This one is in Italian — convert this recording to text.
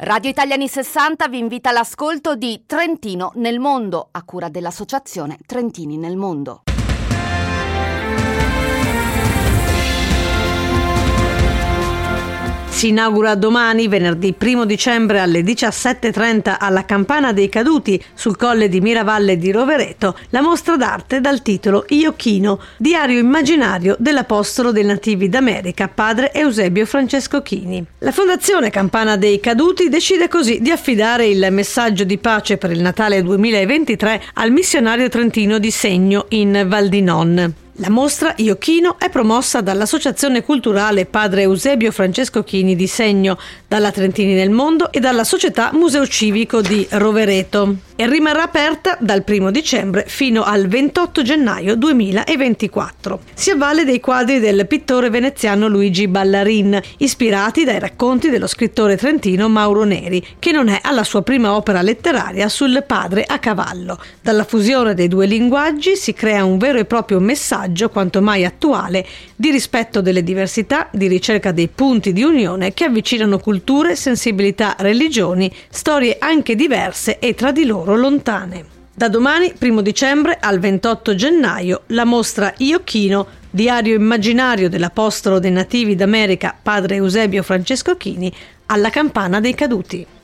Radio Italiani 60 vi invita all'ascolto di Trentino nel mondo, a cura dell'associazione Trentini nel mondo. Si inaugura domani, venerdì 1 dicembre alle 17:30 alla Campana dei Caduti sul colle di Miravalle di Rovereto la mostra d'arte dal titolo Io Chino, diario immaginario dell'apostolo dei nativi d'America, padre Eusebio Francesco Chini. La Fondazione Campana dei Caduti decide così di affidare il messaggio di pace per il Natale 2023 al missionario trentino di Segno in Val di Non. La mostra Io Chino è promossa dall'Associazione Culturale Padre Eusebio Francesco Chini di Segno, dalla Trentini nel Mondo e dalla Società Museo Civico di Rovereto e rimarrà aperta dal 1 dicembre fino al 28 gennaio 2024. Si avvale dei quadri del pittore veneziano Luigi Ballarin, ispirati dai racconti dello scrittore trentino Mauro Neri, che non è alla sua prima opera letteraria sul padre a cavallo. Dalla fusione dei due linguaggi si crea un vero e proprio messaggio quanto mai attuale di rispetto delle diversità, di ricerca dei punti di unione che avvicinano culture, sensibilità, religioni, storie anche diverse e tra di loro lontane. Da domani, 1 dicembre, al 28 gennaio, la mostra Io Chino, diario immaginario dell'apostolo dei nativi d'America, padre Eusebio Francesco Chini, alla Campana dei Caduti.